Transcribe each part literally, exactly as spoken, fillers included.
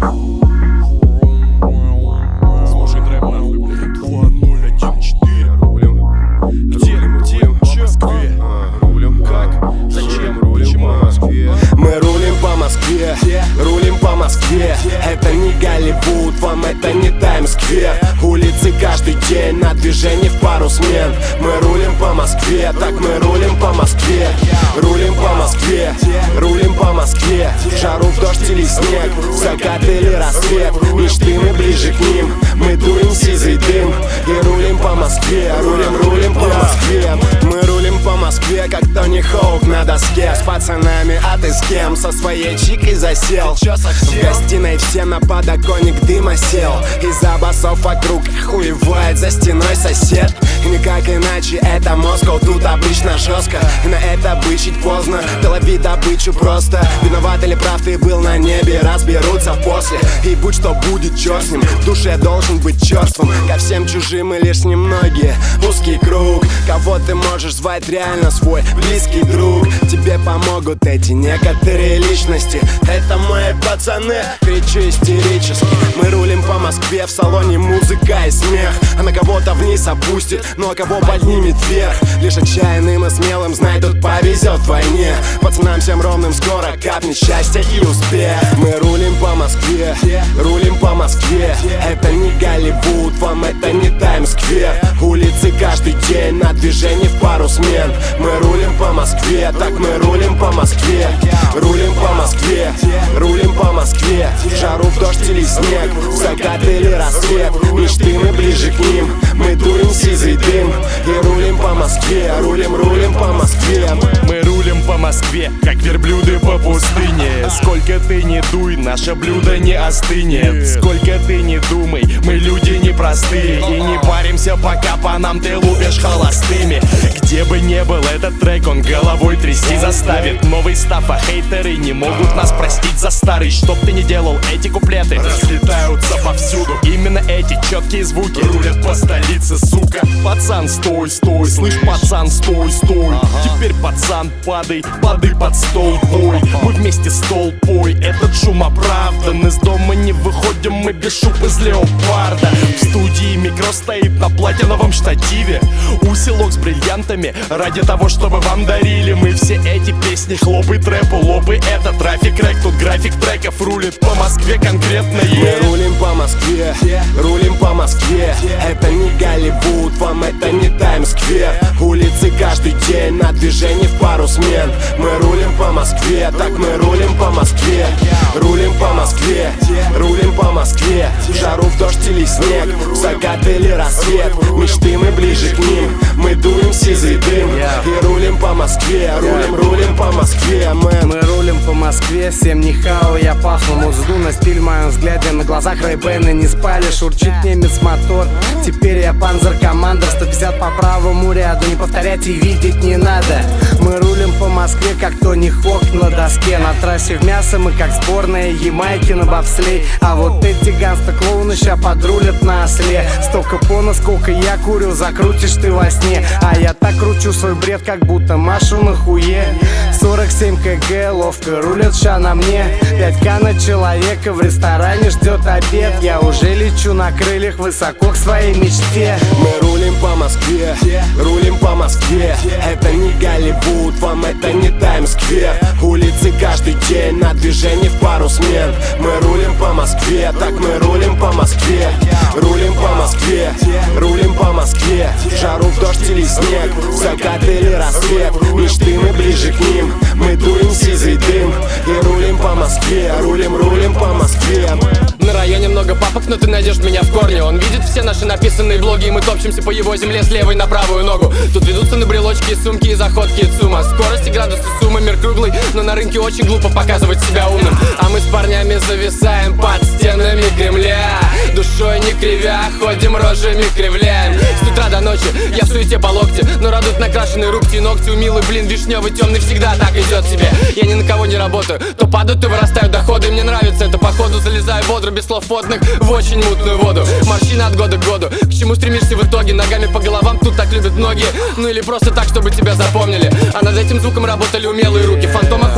Слушай трэп нахуй, блядь. Два ноль один четыре. Рулим. Где? Где? В Москве. Рулим. Как? Зачем? Рулим по Москве. Мы рулим по Москве, рулим по Москве. Это не Голливуд, вам это не Таймс-сквер. Улицы каждый день на движении в пару смен. Мы рулим по Москве, так мы рулим по Москве. Рулим по Москве, рулим по Москве. В жару, в дождь или снег, в закат или рассвет. Мечты мы ближе к ним, мы дуем сизый дым. И рулим по Москве, рулим, рулим по Москве. Мы рулим по Москве, как Тони Хоук на доске. С пацанами, а ты с кем? Со своей чикой засел. В гостиной все на подоконник дыма сел. Из-за басов вокруг охуевает за стеной сосед. И никак иначе, это Москва, тут обычно жестко. И на это бычить поздно, ты лови добычу просто. Виноват или прав ты был на небе, разберутся после. И будь что будет, черт с ним, в душе должен быть черством. Ко всем чужим и лишь немногие, узкий круг. Кого ты можешь звать реально свой близкий друг. Тебе помогут эти некоторые личности. Это мои пацаны, кричу истерически. Мы рулим по Москве, в салоне музыка и смех. Она кого-то вниз опустит, ну а кого поднимет вверх. Лишь отчаянным и смелым, знай, тут повезет вдвойне. Пацанам всем ровным скоро капнет счастье и успех. Мы рулим по Москве, рулим по Москве. Это не Голливуд, вам это не Таймс-сквер. Улицы каждый день на движении в пару смен. Мы рулим по Москве, так мы рулим по Москве. Рулим по Москве, рулим по Москве. В жару, в дождь или снег, в закат или рассвет. Мечты мы ближе к ним, мы дуем сизый дым. И рулим по Москве, рулим, рулим по Москве. Мы рулим по Москве, как верблюды по пустыне. Сколько ты не дуй, наше блюдо не остынет. Сколько ты не думай, мы люди непростые. И не паримся, пока по нам ты лупишь холостыми. Где бы не был этот трек, он головой трясти заставит. Новый став, а хейтеры не могут нас простить за старый. Чтоб ты не делал, эти куплеты разлетаются повсюду. Именно эти четкие звуки рулят по столице, сука. Пацан, стой, стой, слышь, пацан, стой, стой. Теперь, пацан, падай, падай под стол, бой. Мы вместе с толпой, этот шум оправдан. Из дома не выходим мы без шуб из леопарда. В студии микро стоит на платиновом штативе. Усилок с бриллиантами ради того, чтобы вам дарили. Мы все эти песни, хлопы, трэпу, лобы. Это трафик рэк, тут график треков рулит по Москве конкретно. Мы рулим по Москве, рулим по Москве. Это не Голливуд, вам это не Таймс-сквер. Улицы каждый день на движении в пару смен. Мы рулим по Москве, так мы рулим по Москве. Рулим по Москве, рулим по Москве. В жару, в дождь или снег, в закат или рассвет. Мечты мы ближе к ним, мы дуем сизый дым. И рулим по Москве, рулим, рулим по Москве, мэн. Мы рулим по Москве, всем не хау, я пахну музду на стиль, в моем взгляде на глазах рейбены не спали, шурчит немец мотор. Теперь я панзер командор, сто пятьдесят по правому ряду, не повторять и видеть не надо. Мы рулим по Москве, как Тони Хоук на доске. На трассе в мясо мы как сборная Ямайки на бобслей. А вот эти ганста-клоуны ща подрулят на осле. Столько пона, сколько я курю, закрутишь ты во сне. А я так кручу свой бред, как будто машу на хуе. Сорок семь кг, ловко рулят ща на мне. пять ка на человека, в ресторане ждет обед. Я уже лечу на крыльях высоко к своей мечте. Мы рулим по Москве, рулим по Москве. Это не Голливуд, вам это не Таймс-сквер. Улицы каждый день на движении в пару смен. Мы рулим по Москве, так мы рулим по Москве. Рулим по Москве, рулим по Москве. В жару, в дождь или снег, в закат или рассвет. Мечты мы ближе к ним, мы дуем сизый дым. И рулим по Москве, рулим, рулим по Москве. На районе много папок, но ты найдешь меня в корне. Он видит все наши написанные блоги, и мы топчемся по его земле с левой на правую ногу. Тут ведутся на брелочки, сумки и заходки ЦУМа. Скорости градусы сумма, мир круглый, но на рынке очень глупо показывать себя умным. А мы с парнями зависаем под стенами Кремля, душой не кривя, ходим рожами кривляем. С утра до ночи я в суете по локте, но радуют накрашенные руки и ногти. У милый, блин, вишневый, темный всегда так идет себе. Я ни на кого не работаю, то падают, то вырастают доходы. И мне нравится это, походу залезаю бодро, без слов водных, в очень мутную воду. Морщины от года к году, к чему стремишься в итоге? Ногами по головам тут так любят многие. Ну или просто так, чтобы тебя запомнили. А над этим звуком работали умелые руки. Фантом охуел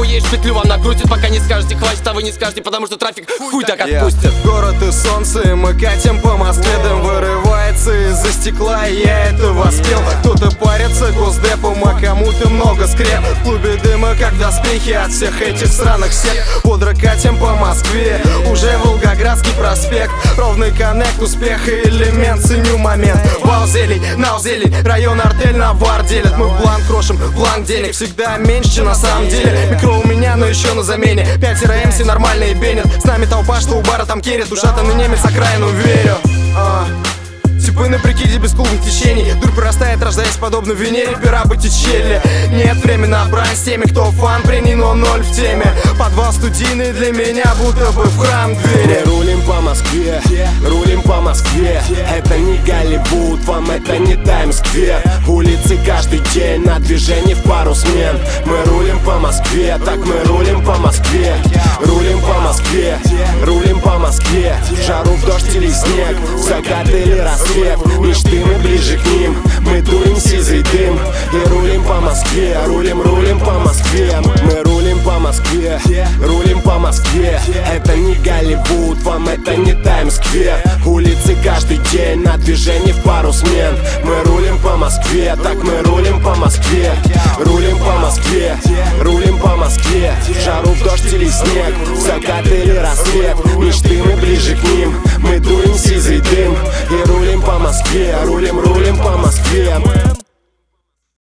охуеешь, петлю вам накрутит. Пока не скажете хватит, а вы не скажете, потому что трафик хуй так отпустит. yeah. Город и солнце, мы катим по Москве. Дым вырывается из-за стекла, и я это воспел. Кто-то парится госдепом, а кому-то много скреп. В клубе дыма, как доспехи от всех этих сраных сект. Бодро катим по Москве, уже Волгоградский проспект. Ровный коннект, успех и элемент, ценю момент. Вал зелень, нау зелень, район артель на вар делит. Мы в бланк крошим, бланк денег всегда меньше, чем на самом деле. Микро у меня, но еще на замене. Пятеро МС нормальные бенет. С нами толпа, что у бара там керит. Ушатанный немец, окраину верю. а. Типы на прикиде без клубных течений. Дурь прорастает, рождаясь подобно Венере. Пера Боттичелли. Нет времени на брань с теми, кто фан, принял, но ноль в теме. Подвал студийный для меня, будто бы в храм двери. Мы рулим по Москве, рулим по Москве. Это не Голливуд, вам это не Таймс-сквер. Улицы каждый день на движении в пару смен. Мы рулим по Москве, так мы рулим по Москве. Рулим по Москве, рулим по Москве. В жару, в дождь или снег, в закат или рассвет. Мечты мы ближе к ним, мы дуем сизый дым. И рулим по Москве, рулим, рулим по Москве. Мы рулим по Москве, рулим по Москве. Это не Голливуд, вам это не Таймс-сквер. Улицы каждый день на движении в пару смен. Мы рулим по Москве, так мы рулим по Москве. Рулим по Москве, рулим по Москве. В жару, в дождь или снег, в закат или рассвет. Мечты мы ближе к ним, мы дуем сизый дым. И рулим по Москве, рулим, рулим по Москве.